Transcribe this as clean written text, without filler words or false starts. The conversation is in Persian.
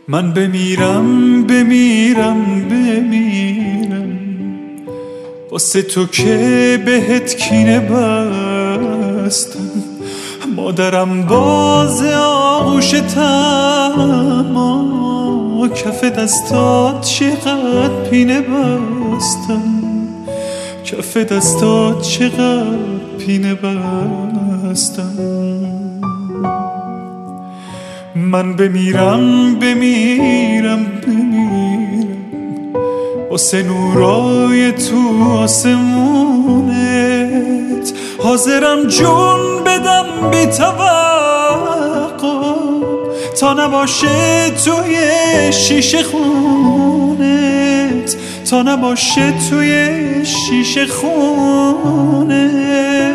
من بمیرم بمیرم بمیرم واسه تو که بهت کینه بستم. مادرم باز آغوشتم، کف دستات چقدر پینه بستم، کف دستات چقدر پینه بستم. من بمیرم بمیرم بمیرم واسه نورای تو آسمونت، حاضرم جون بدم بی توقع تا نباشه توی شیشه خونت، تا نباشه توی شیشه خونت.